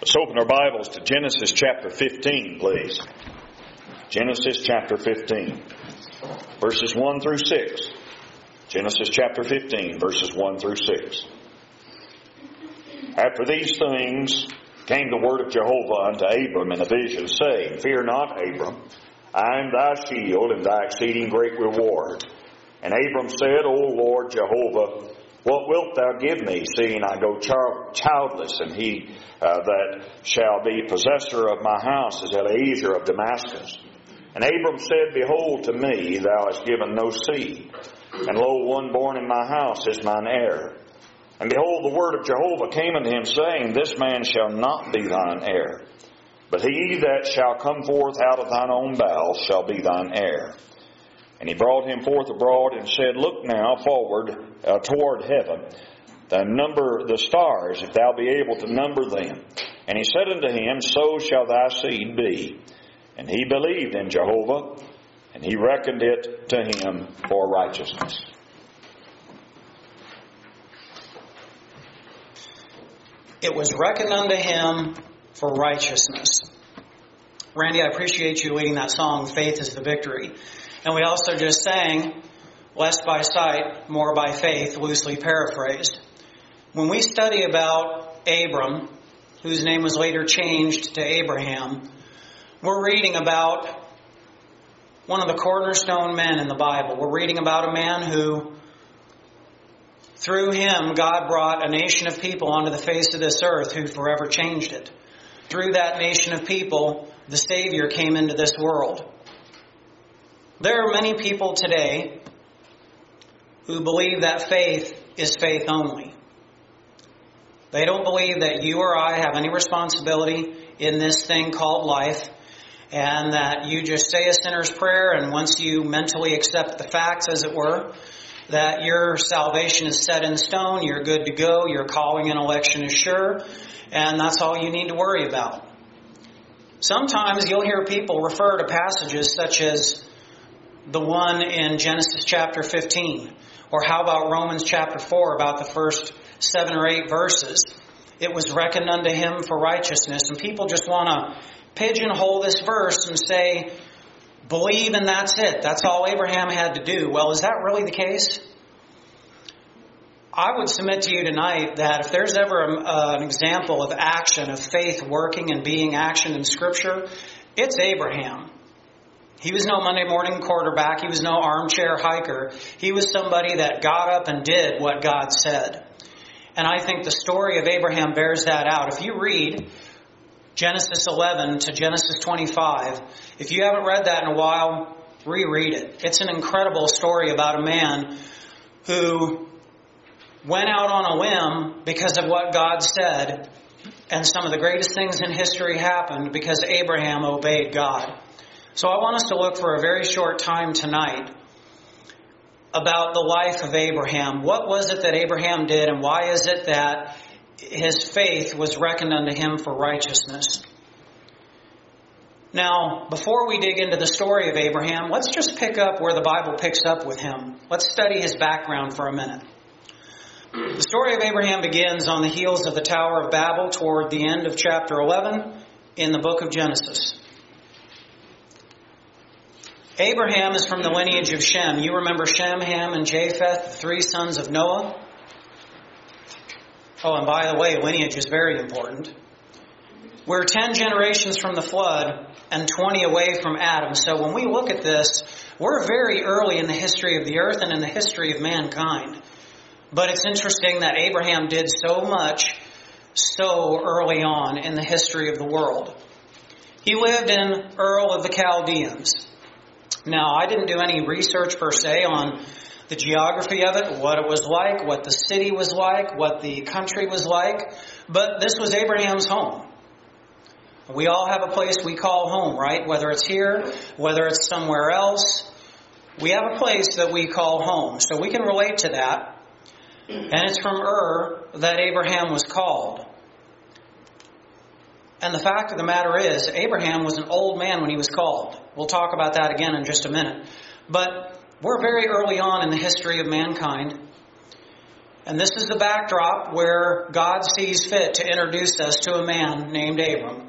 Let's open our Bibles to Genesis chapter 15, please. Genesis chapter 15, verses 1 through 6. Genesis chapter 15, verses 1 through 6. After these things came the word of Jehovah unto Abram in a vision, saying, Fear not, Abram, I am thy shield and thy exceeding great reward. And Abram said, O Lord Jehovah, what wilt thou give me, seeing I go childless, and he that shall be possessor of my house is Eliezer of Damascus? And Abram said, Behold, to me thou hast given no seed, and lo, one born in my house is mine heir. And behold, the word of Jehovah came unto him, saying, This man shall not be thine heir, but he that shall come forth out of thine own bowels shall be thine heir. And he brought him forth abroad and said, Look now forward toward heaven, number the stars, if thou be able to number them. And he said unto him, So shall thy seed be. And he believed in Jehovah, and he reckoned it to him for righteousness. It was reckoned unto him for righteousness. Randy, I appreciate you leading that song, Faith is the Victory. And we also just sang, Less by sight, more by faith, loosely paraphrased. When we study about Abram, whose name was later changed to Abraham, we're reading about one of the cornerstone men in the Bible. We're reading about a man who, through him, God brought a nation of people onto the face of this earth who forever changed it. Through that nation of people, the Savior came into this world. There are many people today who believe that faith is faith only. They don't believe that you or I have any responsibility in this thing called life, and that you just say a sinner's prayer, and once you mentally accept the facts, as it were, that your salvation is set in stone, you're good to go, your calling and election is sure, and that's all you need to worry about. Sometimes you'll hear people refer to passages such as the one in Genesis chapter 15, or how about Romans chapter 4, about the first 7 or 8 verses. It was reckoned unto him for righteousness, and people just want to pigeonhole this verse and say, believe and that's it. That's all Abraham had to do. Well, is that really the case? I would submit to you tonight that if there's ever an example of action, of faith working and being action in Scripture, it's Abraham. He was no Monday morning quarterback. He was no armchair hiker. He was somebody that got up and did what God said. And I think the story of Abraham bears that out. If you read Genesis 11 to Genesis 25, if you haven't read that in a while, reread it. It's an incredible story about a man who went out on a whim because of what God said, and some of the greatest things in history happened because Abraham obeyed God. So I want us to look for a very short time tonight about the life of Abraham. What was it that Abraham did, and why is it that his faith was reckoned unto him for righteousness? Now, before we dig into the story of Abraham, let's just pick up where the Bible picks up with him. Let's study his background for a minute. The story of Abraham begins on the heels of the Tower of Babel toward the end of chapter 11 in the book of Genesis. Abraham is from the lineage of Shem. You remember Shem, Ham, and Japheth, the 3 sons of Noah? Oh, and by the way, lineage is very important. We're 10 generations from the flood and 20 away from Adam. So when we look at this, we're very early in the history of the earth and in the history of mankind. But it's interesting that Abraham did so much so early on in the history of the world. He lived in Ur of the Chaldeans. Now, I didn't do any research per se on the geography of it, what it was like, what the city was like, what the country was like, but this was Abraham's home. We all have a place we call home, right? Whether it's here, whether it's somewhere else, we have a place that we call home. So we can relate to that. And it's from Ur that Abraham was called. And the fact of the matter is, Abraham was an old man when he was called. We'll talk about that again in just a minute. But we're very early on in the history of mankind. And this is the backdrop where God sees fit to introduce us to a man named Abram.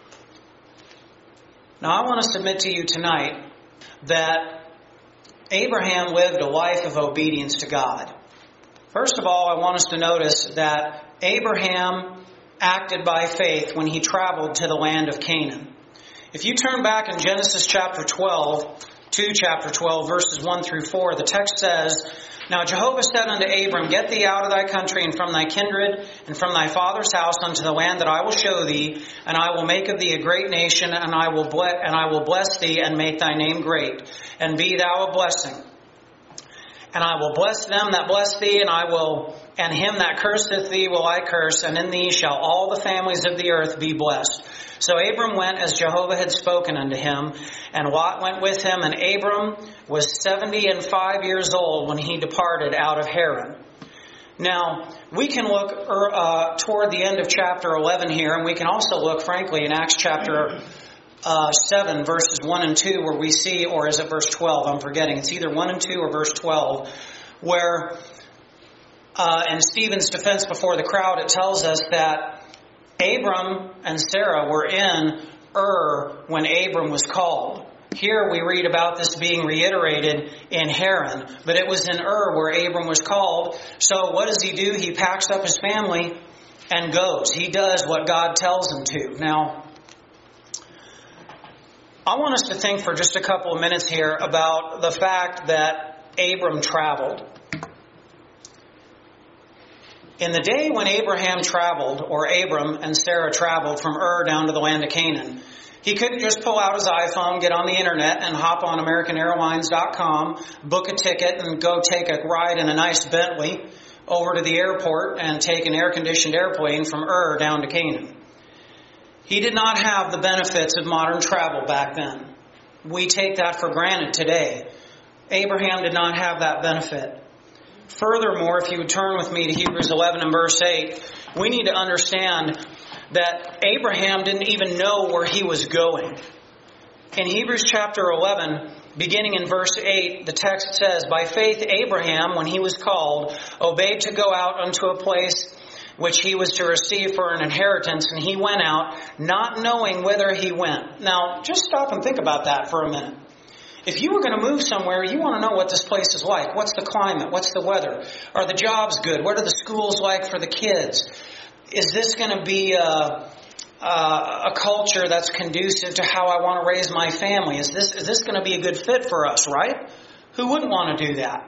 Now, I want to submit to you tonight that Abraham lived a life of obedience to God. First of all, I want us to notice that Abraham acted by faith when he traveled to the land of Canaan. If you turn back in Genesis chapter 12, to chapter 12, verses 1 through 4, the text says, "Now Jehovah said unto Abram, Get thee out of thy country and from thy kindred and from thy father's house unto the land that I will show thee, and I will make of thee a great nation, and I will bless thee and make thy name great, and be thou a blessing. And I will bless them that bless thee, and him that curseth thee will I curse, and in thee shall all the families of the earth be blessed. So Abram went as Jehovah had spoken unto him, and Lot went with him, and Abram was 75 years old when he departed out of Haran." Now, we can look toward the end of chapter 11 here, and we can also look, frankly, in Acts chapter 7, verses 1 and 2, where we see, or is it verse 12? I'm forgetting. It's either 1 and 2 or verse 12, where in Stephen's defense before the crowd, it tells us that Abram and Sarah were in when Abram was called. Here we read about this being reiterated in Haran, but it was in where Abram was called. So what does he do? He packs up his family and goes. He does what God tells him to. Now, I want us to think for just a couple of minutes here about the fact that Abram traveled. In the day when Abraham traveled, or Abram and Sarah traveled from down to the land of Canaan, he couldn't just pull out his iPhone, get on the internet, and hop on AmericanAirlines.com, book a ticket, and go take a ride in a nice Bentley over to the airport and take an air-conditioned airplane from down to Canaan. He did not have the benefits of modern travel back then. We take that for granted today. Abraham did not have that benefit. Furthermore, if you would turn with me to Hebrews 11 and verse 8, we need to understand that Abraham didn't even know where he was going. In Hebrews chapter 11, beginning in verse 8, the text says, "By faith Abraham, when he was called, obeyed to go out unto a place which he was to receive for an inheritance, and he went out, not knowing whither he went." Now, just stop and think about that for a minute. If you were going to move somewhere, you want to know what this place is like. What's the climate? What's the weather? Are the jobs good? What are the schools like for the kids? Is this going to be a culture that's conducive to how I want to raise my family? Is this going to be a good fit for us, right? Who wouldn't want to do that?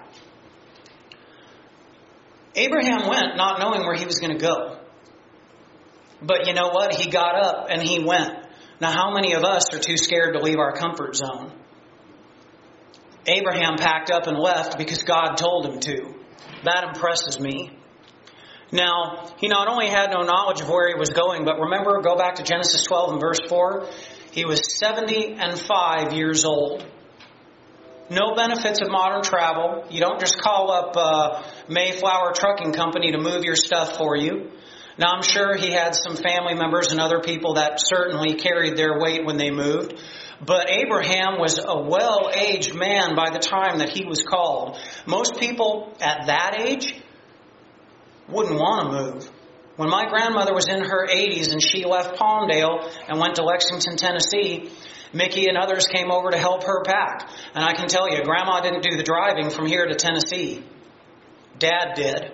Abraham went not knowing where he was going to go. But you know what? He got up and he went. Now, how many of us are too scared to leave our comfort zone? Abraham packed up and left because God told him to. That impresses me. Now, he not only had no knowledge of where he was going, but remember, go back to Genesis 12 and verse 4. He was 75 years old. No benefits of modern travel. You don't just call up Mayflower Trucking Company to move your stuff for you. Now, I'm sure he had some family members and other people that certainly carried their weight when they moved. But Abraham was a well-aged man by the time that he was called. Most people at that age wouldn't want to move. When my grandmother was in her 80s and she left Palmdale and went to Lexington, Tennessee, Mickey and others came over to help her pack. And I can tell you, Grandma didn't do the driving from here to Tennessee. Dad did.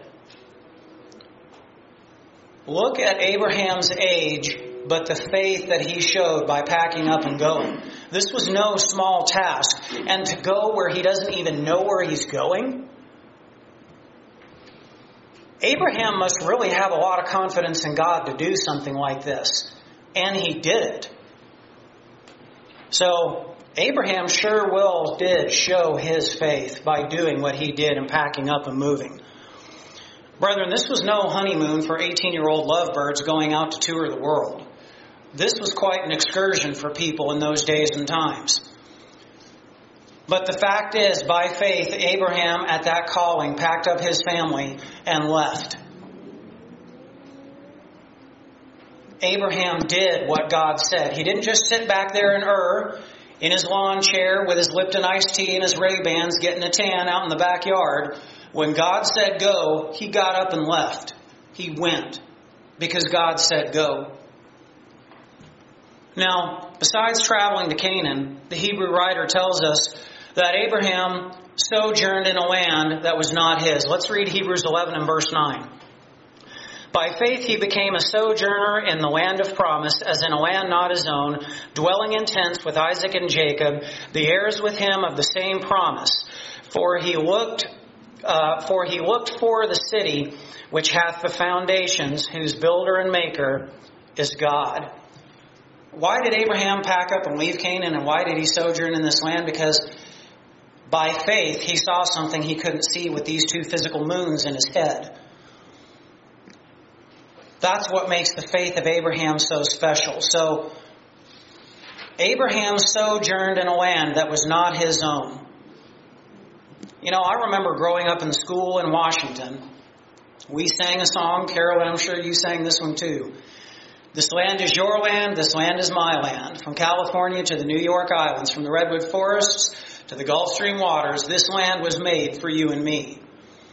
Look at Abraham's age, but the faith that he showed by packing up and going. This was no small task. And to go where he doesn't even know where he's going? Abraham must really have a lot of confidence in God to do something like this. And he did it. So, Abraham did show his faith by doing what he did and packing up and moving. Brethren, this was no honeymoon for 18-year-old lovebirds going out to tour the world. This was quite an excursion for people in those days and times. But the fact is, by faith, Abraham at that calling packed up his family and left. Abraham did what God said. He didn't just sit back there in his lawn chair with his Lipton iced tea and his Ray-Bans getting a tan out in the backyard. When God said go, he got up and left. He went because God said go. Now, besides traveling to Canaan, the Hebrew writer tells us that Abraham sojourned in a land that was not his. Let's read Hebrews 11 and verse 9. By faith he became a sojourner in the land of promise, as in a land not his own, dwelling in tents with Isaac and Jacob, the heirs with him of the same promise. For he looked for the city which hath the foundations, whose builder and maker is God. Why did Abraham pack up and leave Canaan, and why did he sojourn in this land? Because by faith he saw something he couldn't see with these two physical moons in his head. That's what makes the faith of Abraham so special. So, Abraham sojourned in a land that was not his own. You know, I remember growing up in school in Washington. We sang a song. Carolyn, I'm sure you sang this one too. This land is your land, this land is my land. From California to the New York Islands, from the redwood forests to the Gulf Stream waters, this land was made for you and me.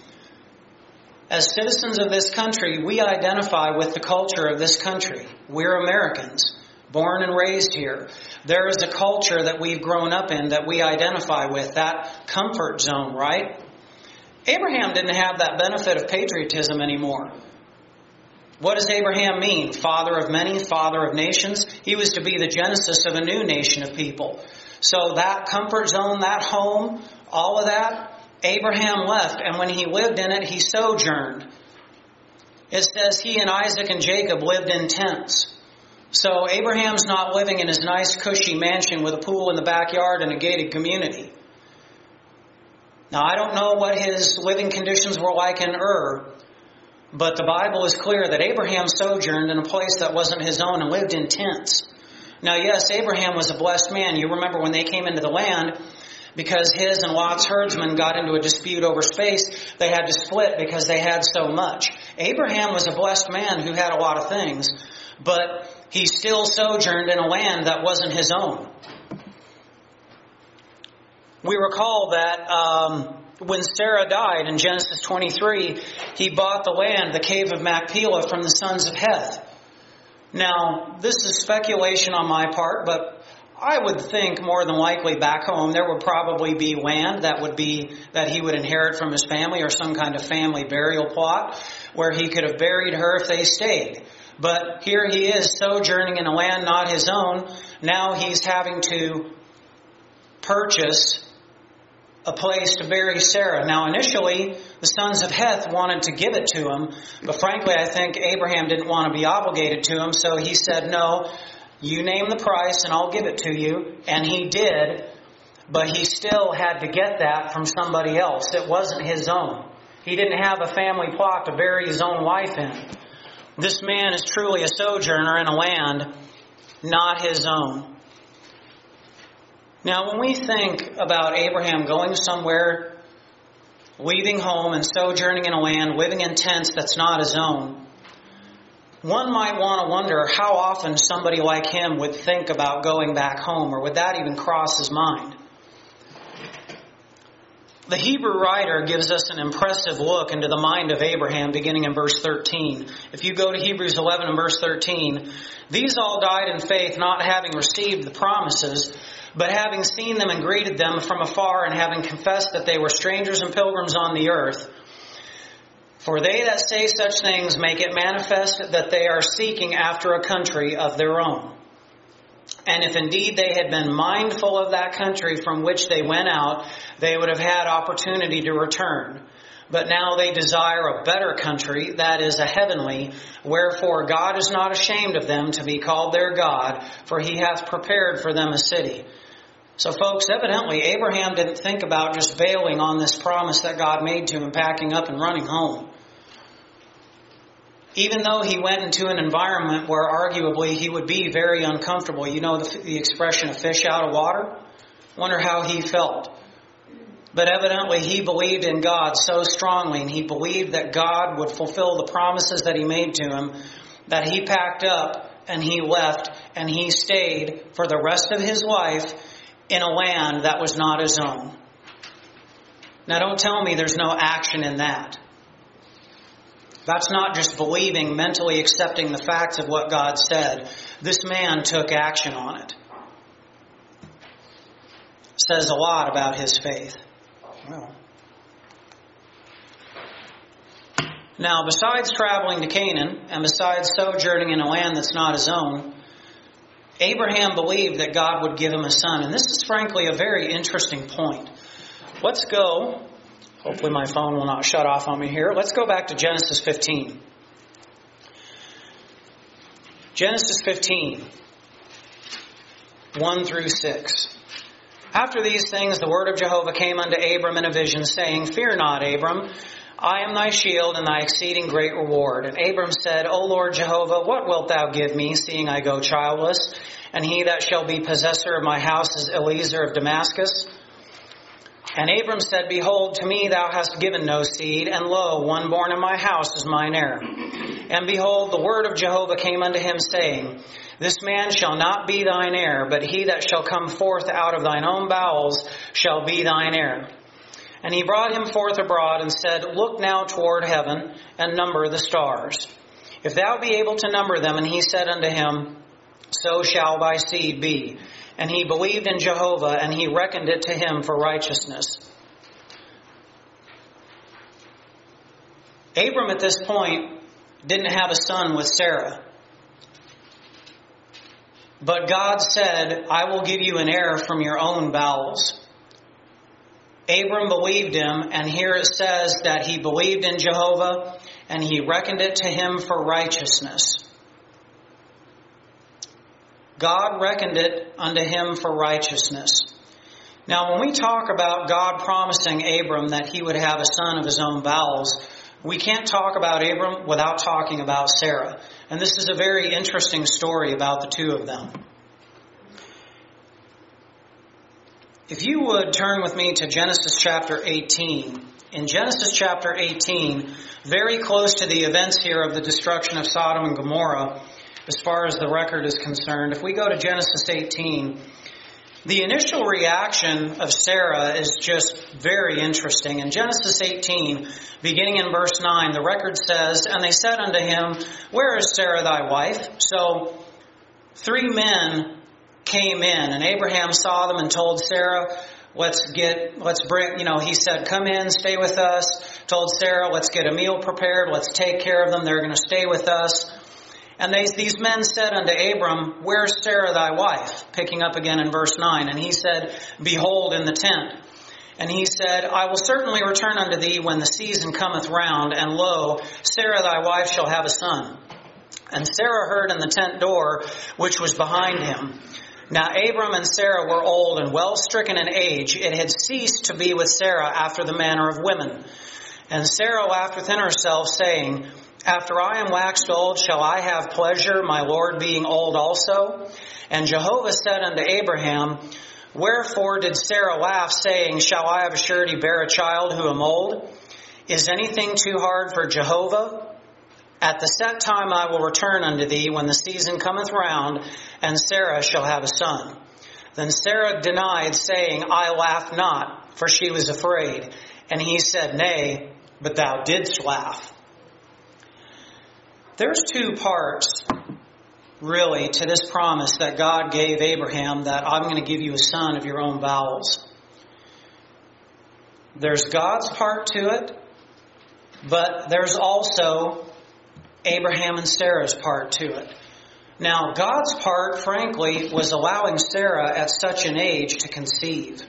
As citizens of this country, we identify with the culture of this country. We're Americans, born and raised here. There is a culture that we've grown up in that we identify with, that comfort zone, right? Abraham didn't have that benefit of patriotism anymore. What does Abraham mean? Father of many, father of nations. He was to be the genesis of a new nation of people. So that comfort zone, that home, all of that, Abraham left, and when he lived in it, he sojourned. It says he and Isaac and Jacob lived in tents. So Abraham's not living in his nice, cushy mansion with a pool in the backyard and a gated community. Now, I don't know what his living conditions were like in Ur, but the Bible is clear that Abraham sojourned in a place that wasn't his own and lived in tents. Now, yes, Abraham was a blessed man. You remember when they came into the land, because his and Lot's herdsmen got into a dispute over space, they had to split because they had so much. Abraham was a blessed man who had a lot of things, but he still sojourned in a land that wasn't his own. We recall that when Sarah died in Genesis 23, he bought the land, the cave of Machpelah, from the sons of Heth. Now, this is speculation on my part, but I would think more than likely back home there would probably be land that he would inherit from his family, or some kind of family burial plot where he could have buried her if they stayed. But here he is sojourning in a land not his own. Now he's having to purchase a place to bury Sarah. Now initially the sons of Heth wanted to give it to him, but frankly I think Abraham didn't want to be obligated to him, so he said, no, you name the price and I'll give it to you. And he did, but he still had to get that from somebody else. It wasn't his own. He didn't have a family plot to bury his own wife in. This man is truly a sojourner in a land not his own. Now, when we think about Abraham going somewhere, leaving home and sojourning in a land, living in tents that's not his own, one might want to wonder how often somebody like him would think about going back home, or would that even cross his mind? The Hebrew writer gives us an impressive look into the mind of Abraham beginning in verse 13. If you go to Hebrews 11 and verse 13, these all died in faith, not having received the promises, but having seen them and greeted them from afar, and having confessed that they were strangers and pilgrims on the earth. For they that say such things make it manifest that they are seeking after a country of their own. And if indeed they had been mindful of that country from which they went out, they would have had opportunity to return. But now they desire a better country, that is, a heavenly. Wherefore God is not ashamed of them to be called their God, for he hath prepared for them a city. So folks, evidently Abraham didn't think about just bailing on this promise that God made to him, packing up and running home. Even though he went into an environment where arguably he would be very uncomfortable. You know the expression, a fish out of water? Wonder how he felt. But evidently he believed in God so strongly, and he believed that God would fulfill the promises that he made to him, that he packed up and he left and he stayed for the rest of his life in a land that was not his own. Now don't tell me there's no action in that. That's not just believing, mentally accepting the facts of what God said. This man took action on it. Says a lot about his faith. Well. Now, besides traveling to Canaan, and besides sojourning in a land that's not his own, Abraham believed that God would give him a son. And this is frankly a very interesting point. Let's go, hopefully my phone will not shut off on me here. Let's go back to Genesis 15. Genesis 15, 1 through 6. After these things, the word of Jehovah came unto Abram in a vision, saying, Fear not, Abram, I am thy shield and thy exceeding great reward. And Abram said, O Lord Jehovah, what wilt thou give me, seeing I go childless? And he that shall be possessor of my house is Eliezer of Damascus. And Abram said, Behold, to me thou hast given no seed, and lo, one born in my house is mine heir. And behold, the word of Jehovah came unto him, saying, This man shall not be thine heir, but he that shall come forth out of thine own bowels shall be thine heir. And he brought him forth abroad and said, Look now toward heaven, and number the stars, if thou be able to number them. And he said unto him, So shall thy seed be. And he believed in Jehovah, and he reckoned it to him for righteousness. Abram at this point didn't have a son with Sarah. But God said, I will give you an heir from your own bowels. Abram believed him, and here it says that he believed in Jehovah, and he reckoned it to him for righteousness. God reckoned it unto him for righteousness. Now, when we talk about God promising Abram that he would have a son of his own bowels, we can't talk about Abram without talking about Sarah. And this is a very interesting story about the two of them. If you would turn with me to Genesis chapter 18. In Genesis chapter 18, very close to the events here of the destruction of Sodom and Gomorrah, as far as the record is concerned, if we go to Genesis 18, the initial reaction of Sarah is just very interesting. In Genesis 18, beginning in verse 9, the record says, And they said unto him, Where is Sarah thy wife? So 3 men came in, and Abraham saw them and told Sarah, he said, come in, stay with us. Told Sarah, let's get a meal prepared, let's take care of them, they're going to stay with us. And these men said unto Abram, Where's Sarah thy wife? Picking up again in verse 9. And he said, Behold, in the tent. And he said, I will certainly return unto thee when the season cometh round, and lo, Sarah thy wife shall have a son. And Sarah heard in the tent door, which was behind him. Now Abram and Sarah were old and well stricken in age. It had ceased to be with Sarah after the manner of women. And Sarah laughed within herself, saying, After I am waxed old, shall I have pleasure, my Lord being old also? And Jehovah said unto Abraham, Wherefore did Sarah laugh, saying, Shall I of a surety bear a child who am old? Is anything too hard for Jehovah? At the set time I will return unto thee when the season cometh round, and Sarah shall have a son. Then Sarah denied, saying, I laughed not, for she was afraid. And he said, Nay, but thou didst laugh. There's 2 parts, really, to this promise that God gave Abraham, that I'm going to give you a son of your own bowels. There's God's part to it, but there's also Abraham and Sarah's part to it. Now, God's part, frankly, was allowing Sarah at such an age to conceive.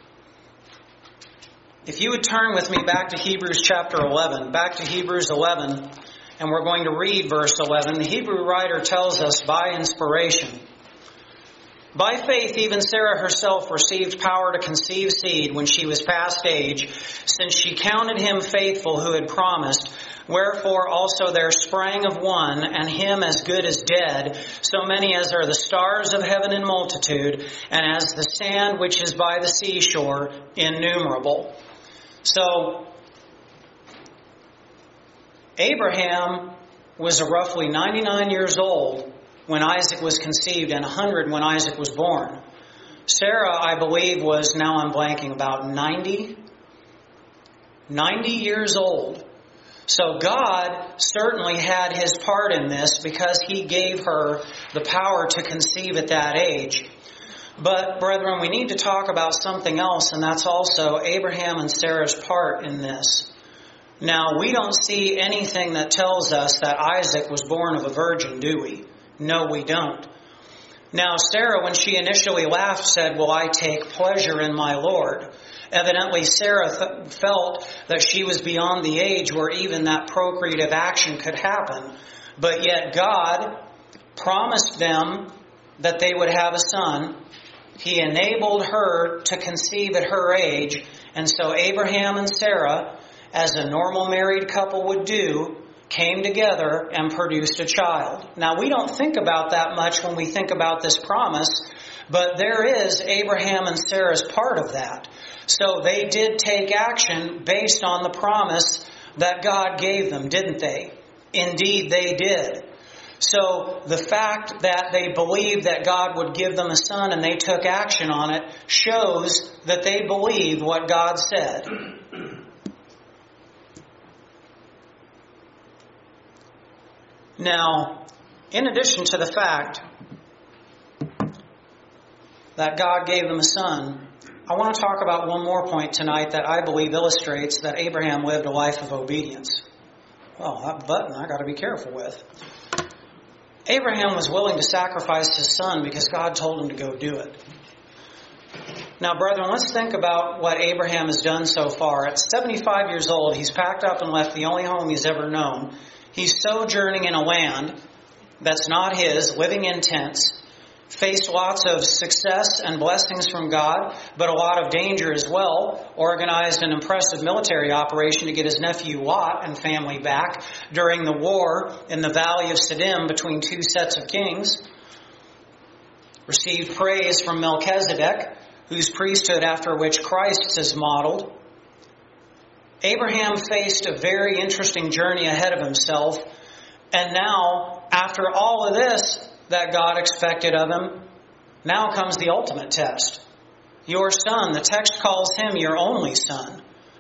If you would turn with me back to Hebrews chapter 11, back to Hebrews 11, and we're going to read verse 11. The Hebrew writer tells us by inspiration, By faith even Sarah herself received power to conceive seed when she was past age, since she counted him faithful who had promised. Wherefore also there sprang of one, and him as good as dead, so many as are the stars of heaven in multitude, and as the sand which is by the seashore, innumerable. So, Abraham was roughly 99 years old when Isaac was conceived, and 100 when Isaac was born. Sarah, I believe, was, now I'm blanking, about 90. 90 years old. So God certainly had His part in this because He gave her the power to conceive at that age. But, brethren, we need to talk about something else, and that's also Abraham and Sarah's part in this. Now, we don't see anything that tells us that Isaac was born of a virgin, do we? No, we don't. Now, Sarah, when she initially laughed, said, "Will I take pleasure in my Lord?" Evidently, Sarah felt that she was beyond the age where even that procreative action could happen. But yet God promised them that they would have a son. He enabled her to conceive at her age. And so Abraham and Sarah, as a normal married couple would do, came together and produced a child. Now, we don't think about that much when we think about this promise, but there is Abraham and Sarah's part of that. So they did take action based on the promise that God gave them, didn't they? Indeed, they did. So the fact that they believed that God would give them a son and they took action on it shows that they believed what God said. Now, in addition to the fact that God gave them a son, I want to talk about one more point tonight that I believe illustrates that Abraham lived a life of obedience. Well, that button I got to be careful with. Abraham was willing to sacrifice his son because God told him to go do it. Now, brethren, let's think about what Abraham has done so far. At 75 years old, he's packed up and left the only home he's ever known. He's sojourning in a land that's not his, living in tents, faced lots of success and blessings from God, but a lot of danger as well. Organized an impressive military operation to get his nephew Lot and family back during the war in the valley of Siddim between two sets of kings. Received praise from Melchizedek, whose priesthood after which Christ is modeled. Abraham faced a very interesting journey ahead of himself, and now, after all of this that God expected of him, now comes the ultimate test. Your son, the text calls him your only son.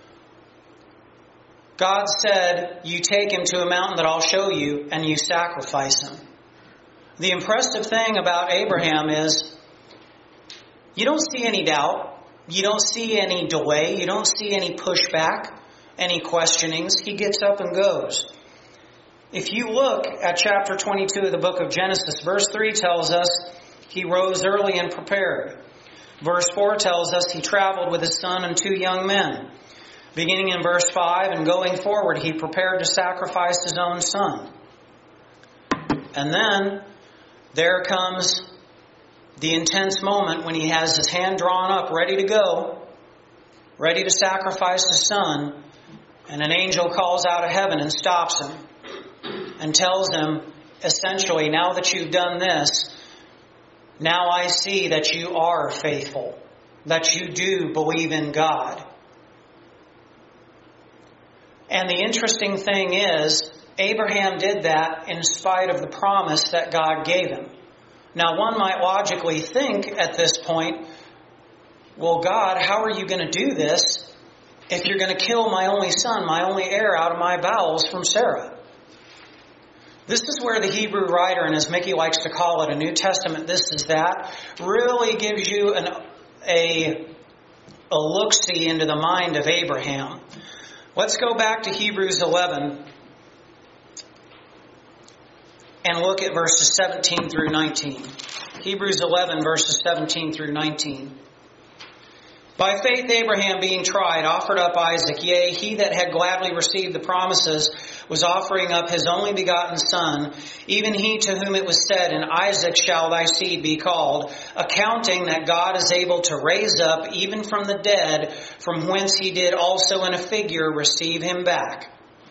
God said, you take him to a mountain that I'll show you, and you sacrifice him. The impressive thing about Abraham is, you don't see any doubt, you don't see any delay, you don't see any pushback, any questionings. He gets up and goes. If you look at chapter 22 of the book of Genesis, verse 3 tells us he rose early and prepared. Verse 4 tells us he traveled with his son and two young men. Beginning in verse 5 and going forward, he prepared to sacrifice his own son. And then there comes the intense moment when he has his hand drawn up, ready to go, ready to sacrifice his son, and an angel calls out of heaven and stops him and tells him, essentially, now that you've done this, now I see that you are faithful, that you do believe in God. And the interesting thing is, Abraham did that in spite of the promise that God gave him. Now, one might logically think at this point, well, God, how are you going to do this if you're going to kill my only son, my only heir out of my bowels from Sarah? This is where the Hebrew writer, and as Mickey likes to call it, a New Testament this is that, really gives you a look-see into the mind of Abraham. Let's go back to Hebrews 11 and look at verses 17 through 19. Hebrews 11, verses 17 through 19. By faith Abraham, being tried, offered up Isaac. Yea, he that had gladly received the promises was offering up his only begotten son, even he to whom it was said, in Isaac shall thy seed be called, accounting that God is able to raise up even from the dead, from whence he did also in a figure receive him back.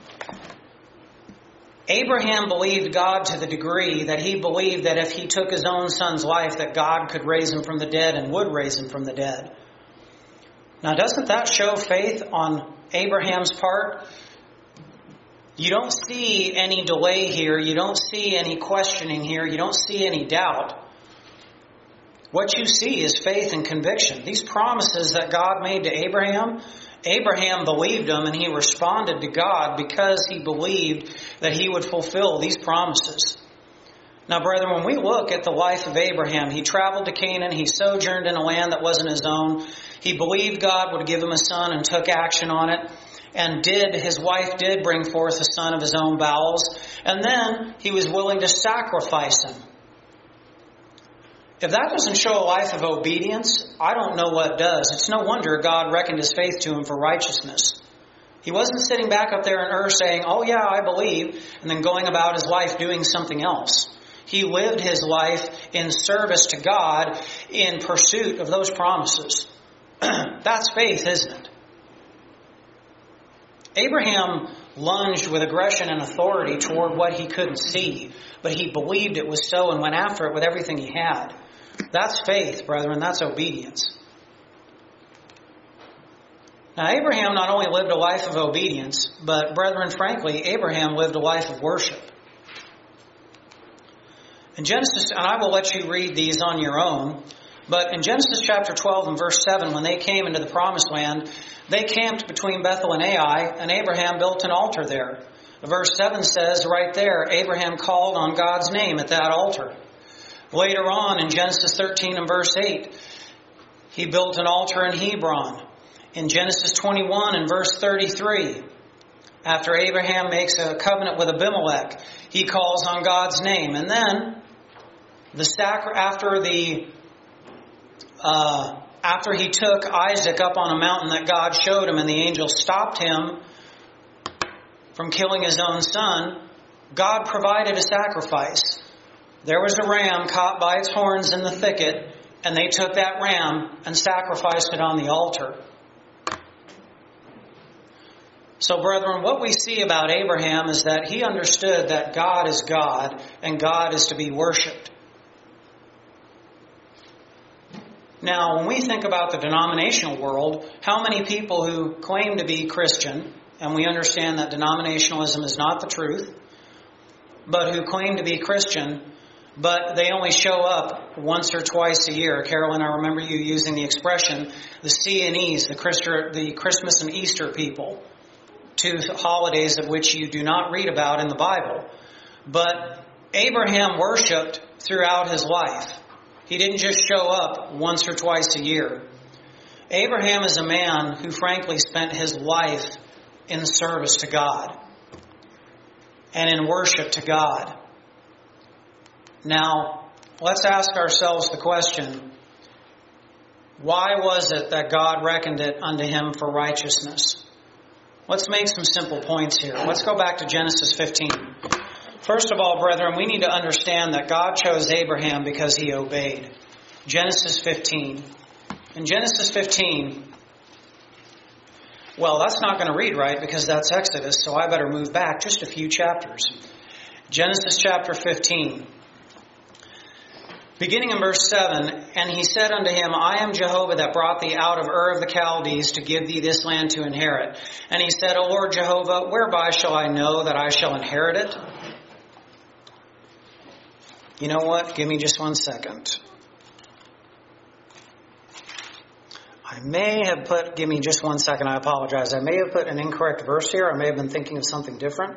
Abraham believed God to the degree that he believed that if he took his own son's life, that God could raise him from the dead and would raise him from the dead. Now, doesn't that show faith on Abraham's part? You don't see any delay here. You don't see any questioning here. You don't see any doubt. What you see is faith and conviction. These promises that God made to Abraham, Abraham believed them, and he responded to God because he believed that he would fulfill these promises. Now, brethren, when we look at the life of Abraham, he traveled to Canaan, he sojourned in a land that wasn't his own, he believed God would give him a son and took action on it, and his wife did bring forth a son of his own bowels, and then he was willing to sacrifice him. If that doesn't show a life of obedience, I don't know what does. It's no wonder God reckoned his faith to him for righteousness. He wasn't sitting back up there in Ur saying, "Oh yeah, I believe," and then going about his life doing something else. He lived his life in service to God in pursuit of those promises. That's faith, isn't it? Abraham lunged with aggression and authority toward what he couldn't see, but he believed it was so and went after it with everything he had. That's faith, brethren. That's obedience. Now, Abraham not only lived a life of obedience, but, brethren, frankly, Abraham lived a life of worship. In Genesis, and I will let you read these on your own, but in Genesis chapter 12 and verse 7, when they came into the promised land, they camped between Bethel and Ai, and Abraham built an altar there. Verse 7 says right there, Abraham called on God's name at that altar. Later on in Genesis 13 and verse 8, he built an altar in Hebron. In Genesis 21 and verse 33, after Abraham makes a covenant with Abimelech, he calls on God's name. And then, after he took Isaac up on a mountain that God showed him and the angel stopped him from killing his own son, God provided a sacrifice. There was a ram caught by its horns in the thicket, and they took that ram and sacrificed it on the altar. So, brethren, what we see about Abraham is that he understood that God is God and God is to be worshipped. Now, when we think about the denominational world, how many people who claim to be Christian, and we understand that denominationalism is not the truth, but who claim to be Christian, but they only show up once or twice a year. Carolyn, I remember you using the expression, the C&Es, the Christmas and Easter people, two holidays of which you do not read about in the Bible. But Abraham worshipped throughout his life. He didn't just show up once or twice a year. Abraham is a man who frankly spent his life in service to God and in worship to God. Now, let's ask ourselves the question, why was it that God reckoned it unto him for righteousness? Let's make some simple points here. Let's go back to Genesis 15. First of all, brethren, we need to understand that God chose Abraham because he obeyed. Genesis 15. In Genesis 15, well, that's not going to read right because that's Exodus, so I better move back just a few chapters. Genesis chapter 15. Beginning in verse 7, and he said unto him, I am Jehovah that brought thee out of Ur of the Chaldees to give thee this land to inherit. And he said, O Lord Jehovah, whereby shall I know that I shall inherit it? You know what? Give me just 1 second. Give me just 1 second, I apologize. I may have put an incorrect verse here. I may have been thinking of something different.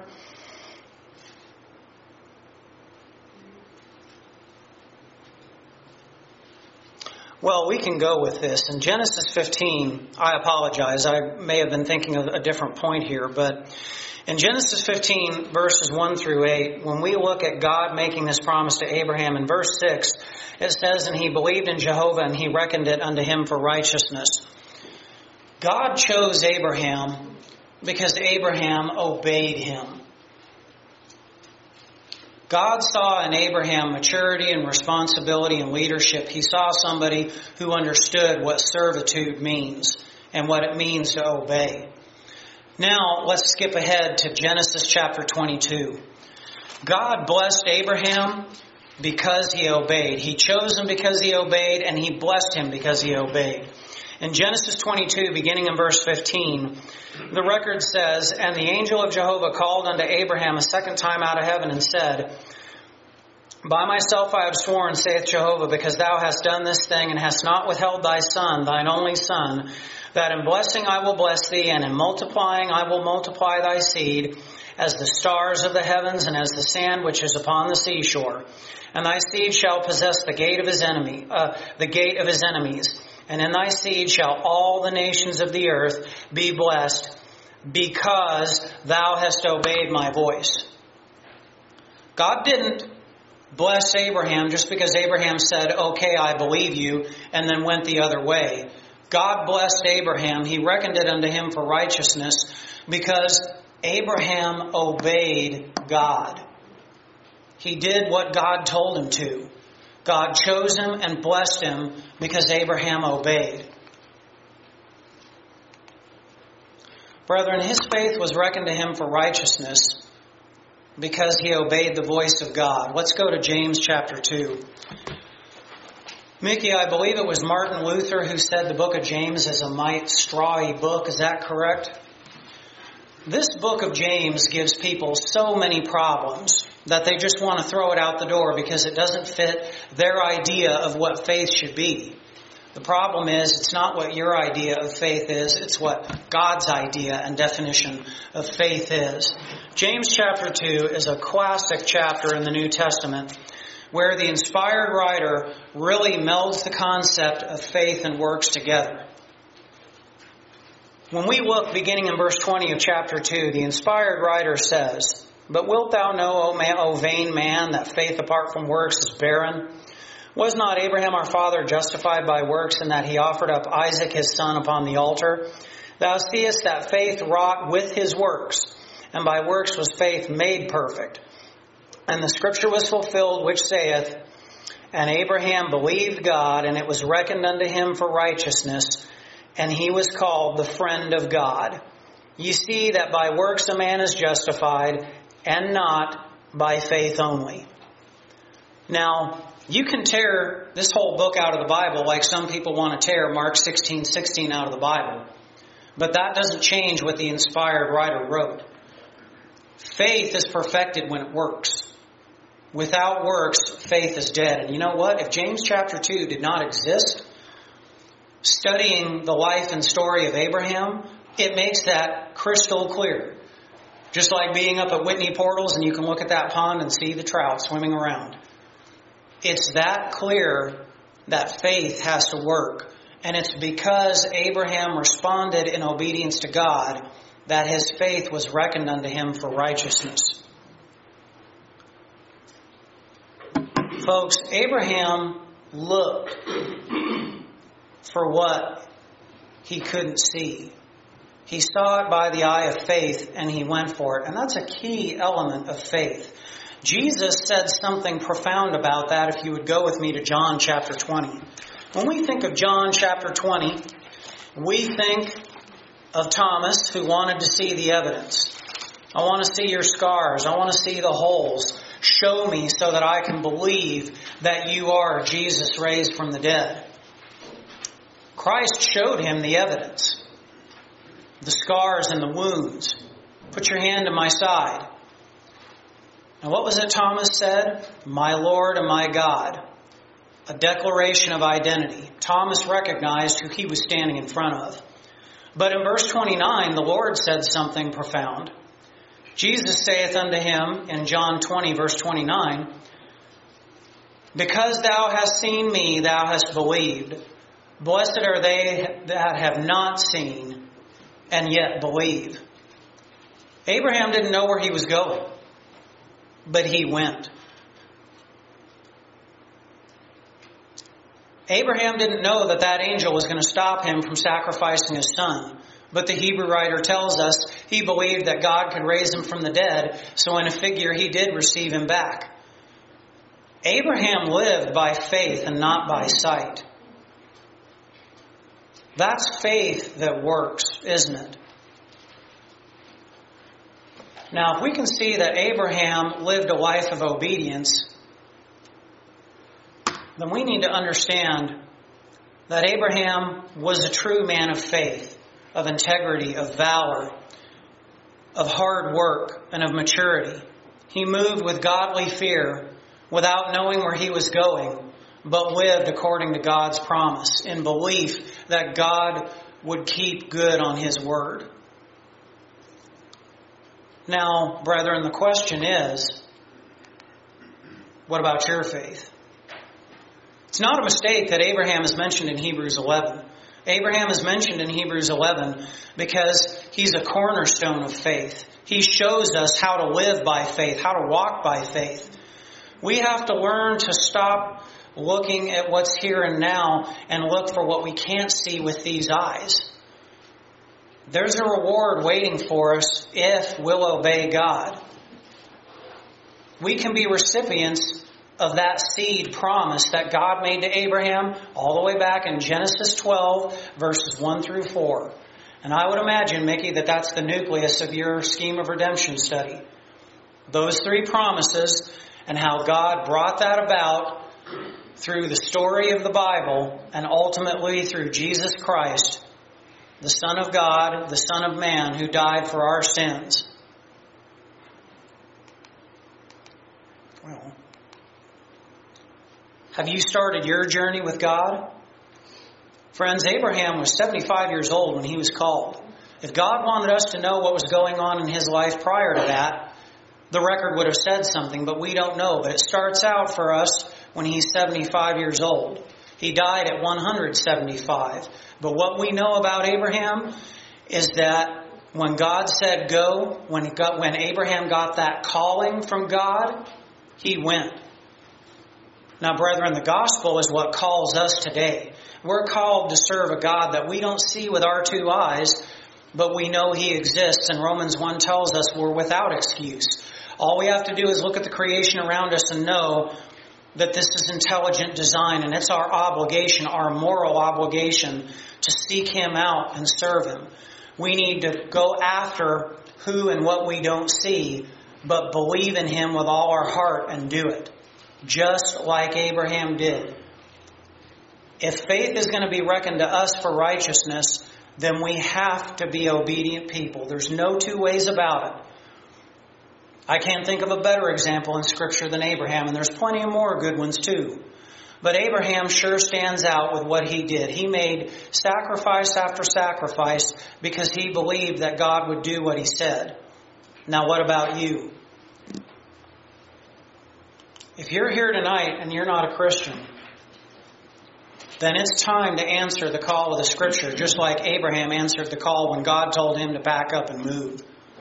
Well, we can go with this. In Genesis 15, I apologize. I may have been thinking of a different point here, but in Genesis 15, verses 1 through 8, when we look at God making this promise to Abraham, in verse 6, it says, and he believed in Jehovah, and he reckoned it unto him for righteousness. God chose Abraham because Abraham obeyed him. God saw in Abraham maturity and responsibility and leadership. He saw somebody who understood what servitude means and what it means to obey. Now, let's skip ahead to Genesis chapter 22. God blessed Abraham because he obeyed. He chose him because he obeyed, and he blessed him because he obeyed. In Genesis 22, beginning in verse 15, the record says, and the angel of Jehovah called unto Abraham a second time out of heaven and said, By myself I have sworn, saith Jehovah, because thou hast done this thing, and hast not withheld thy son, thine only son, that in blessing I will bless thee, and in multiplying I will multiply thy seed, as the stars of the heavens, and as the sand which is upon the seashore. And thy seed shall possess the gate of his enemies. And in thy seed shall all the nations of the earth be blessed, because thou hast obeyed my voice. God didn't bless Abraham just because Abraham said, okay, I believe you, and then went the other way. God blessed Abraham. He reckoned it unto him for righteousness because Abraham obeyed God. He did what God told him to. God chose him and blessed him because Abraham obeyed. Brethren, his faith was reckoned to him for righteousness because he obeyed the voice of God. Let's go to James chapter 2. Mickey, I believe it was Martin Luther who said the book of James is a mite strawy book. Is that correct? This book of James gives people so many problems that they just want to throw it out the door because it doesn't fit their idea of what faith should be. The problem is it's not what your idea of faith is, it's what God's idea and definition of faith is. James chapter 2 is a classic chapter in the New Testament where the inspired writer really melds the concept of faith and works together. When we look beginning in verse 20 of chapter 2, the inspired writer says, "But wilt thou know, O vain man, that faith apart from works is barren? Was not Abraham our father justified by works in that he offered up Isaac his son upon the altar? Thou seest that faith wrought with his works, and by works was faith made perfect. And the scripture was fulfilled which saith, And Abraham believed God, and it was reckoned unto him for righteousness, and he was called the friend of God. Ye see that by works a man is justified, and not by faith only." Now, you can tear this whole book out of the Bible like some people want to tear Mark 16:16 out of the Bible. But that doesn't change what the inspired writer wrote. Faith is perfected when it works. Without works, faith is dead. And you know what? If James chapter 2 did not exist, studying the life and story of Abraham, it makes that crystal clear. Just like being up at Whitney Portals and you can look at that pond and see the trout swimming around. It's that clear that faith has to work. And it's because Abraham responded in obedience to God that his faith was reckoned unto him for righteousness. Folks, Abraham looked for what he couldn't see. He saw it by the eye of faith and he went for it. And that's a key element of faith. Jesus said something profound about that if you would go with me to John chapter 20. When we think of John chapter 20, we think of Thomas who wanted to see the evidence. I want to see your scars. I want to see the holes. Show me so that I can believe that you are Jesus raised from the dead. Christ showed him the evidence. The scars and the wounds. Put your hand in my side. And what was it Thomas said? My Lord and my God. A declaration of identity. Thomas recognized who he was standing in front of. But in verse 29, the Lord said something profound. Jesus saith unto him in John 20, verse 29, Because thou hast seen me, thou hast believed. Blessed are they that have not seen and yet believe. Abraham didn't know where he was going, but he went. Abraham didn't know that that angel was going to stop him from sacrificing his son. But the Hebrew writer tells us he believed that God could raise him from the dead, so in a figure he did receive him back. Abraham lived by faith and not by sight. That's faith that works, isn't it? Now, if we can see that Abraham lived a life of obedience, then we need to understand that Abraham was a true man of faith, of integrity, of valor, of hard work, and of maturity. He moved with godly fear without knowing where he was going, but lived according to God's promise in belief that God would keep good on his word. Now, brethren, the question is, what about your faith? It's not a mistake that Abraham is mentioned in Hebrews 11. Abraham is mentioned in Hebrews 11 because he's a cornerstone of faith. He shows us how to live by faith, how to walk by faith. We have to learn to stop looking at what's here and now and look for what we can't see with these eyes. There's a reward waiting for us if we'll obey God. We can be recipients of that seed promise that God made to Abraham all the way back in Genesis 12, verses 1 through 4. And I would imagine, Mickey, that that's the nucleus of your scheme of redemption study. Those three promises and how God brought that about through the story of the Bible and ultimately through Jesus Christ, the Son of God, the Son of Man, who died for our sins. Well, have you started your journey with God? Friends, Abraham was 75 years old when he was called. If God wanted us to know what was going on in his life prior to that, the record would have said something, but we don't know. But it starts out for us when he's 75 years old. He died at 175. But what we know about Abraham is that when God said go, when Abraham got that calling from God, he went. Now, brethren, the gospel is what calls us today. We're called to serve a God that we don't see with our two eyes, but we know he exists. And Romans 1 tells us we're without excuse. All we have to do is look at the creation around us and know that this is intelligent design, and it's our obligation, our moral obligation, to seek him out and serve him. We need to go after who and what we don't see, but believe in him with all our heart and do it, just like Abraham did. If faith is going to be reckoned to us for righteousness, then we have to be obedient people. There's no two ways about it. I can't think of a better example in Scripture than Abraham, and there's plenty of more good ones too. But Abraham sure stands out with what he did. He made sacrifice after sacrifice because he believed that God would do what he said. Now, what about you? If you're here tonight and you're not a Christian, then it's time to answer the call of the Scripture, just like Abraham answered the call when God told him to pack up and move.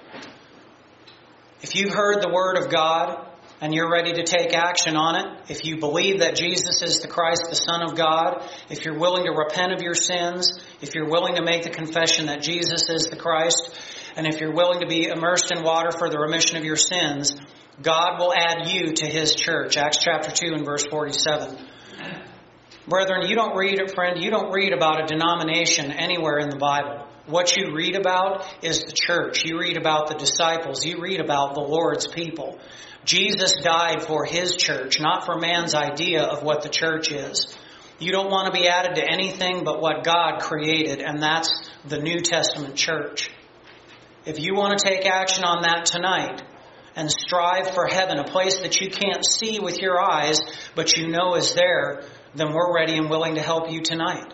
If you've heard the Word of God and you're ready to take action on it, if you believe that Jesus is the Christ, the Son of God, if you're willing to repent of your sins, if you're willing to make the confession that Jesus is the Christ, and if you're willing to be immersed in water for the remission of your sins, God will add you to his church. Acts chapter 2 and verse 47. Brethren, you don't read about a denomination anywhere in the Bible. What you read about is the church. You read about the disciples. You read about the Lord's people. Jesus died for his church, not for man's idea of what the church is. You don't want to be added to anything but what God created, and that's the New Testament church. If you want to take action on that tonight and strive for heaven, a place that you can't see with your eyes, but you know is there, then we're ready and willing to help you tonight.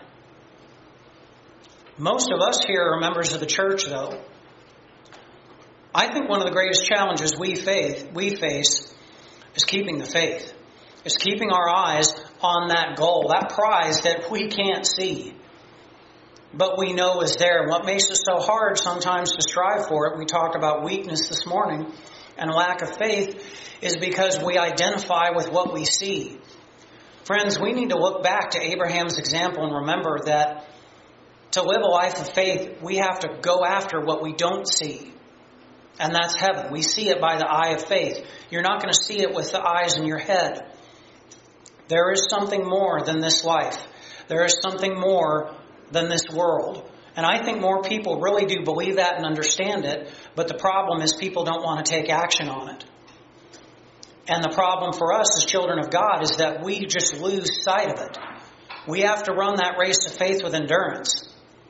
Most of us here are members of the church, though. I think one of the greatest challenges we face is keeping the faith. Is keeping our eyes on that goal, that prize that we can't see, but we know is there. And what makes it so hard sometimes to strive for it, we talked about weakness this morning and lack of faith, is because we identify with what we see. Friends, we need to look back to Abraham's example and remember that to live a life of faith, we have to go after what we don't see. And that's heaven. We see it by the eye of faith. You're not going to see it with the eyes in your head. There is something more than this life. There is something more than this world. And I think more people really do believe that and understand it. But the problem is people don't want to take action on it. And the problem for us as children of God is that we just lose sight of it. We have to run that race of faith with endurance.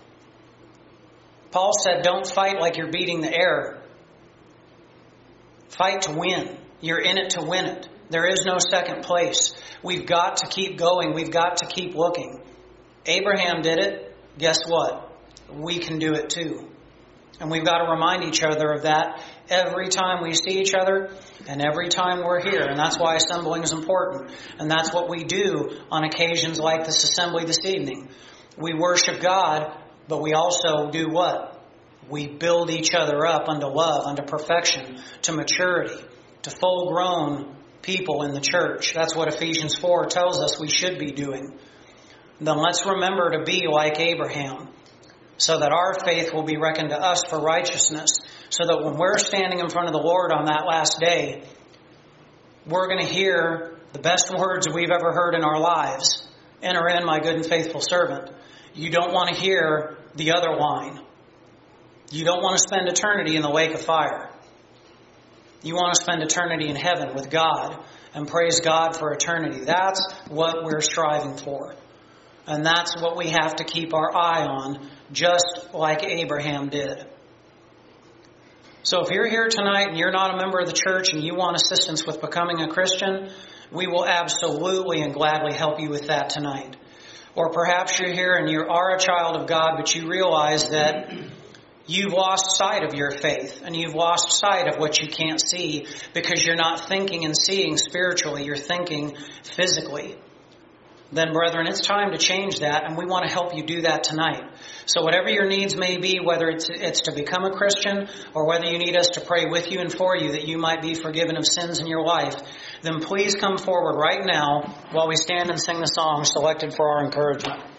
Paul said, don't fight like you're beating the air. Fight to win. You're in it to win it. There is no second place. We've got to keep going. We've got to keep looking. Abraham did it. Guess what? We can do it too. And we've got to remind each other of that every time we see each other and every time we're here. And that's why assembling is important. And that's what we do on occasions like this assembly this evening. We worship God, but we also do what? We build each other up unto love, unto perfection, to maturity, to full-grown people in the church. That's what Ephesians 4 tells us we should be doing. Then let's remember to be like Abraham, so that our faith will be reckoned to us for righteousness, so that when we're standing in front of the Lord on that last day, we're going to hear the best words we've ever heard in our lives. Enter in, my good and faithful servant. You don't want to hear the other line. You don't want to spend eternity in the lake of fire. You want to spend eternity in heaven with God and praise God for eternity. That's what we're striving for. And that's what we have to keep our eye on, just like Abraham did. So if you're here tonight and you're not a member of the church and you want assistance with becoming a Christian, we will absolutely and gladly help you with that tonight. Or perhaps you're here and you are a child of God, but you realize that you've lost sight of your faith and you've lost sight of what you can't see because you're not thinking and seeing spiritually, you're thinking physically. Then, brethren, it's time to change that, and we want to help you do that tonight. So whatever your needs may be, whether it's to become a Christian or whether you need us to pray with you and for you that you might be forgiven of sins in your life, then please come forward right now while we stand and sing the song selected for our encouragement.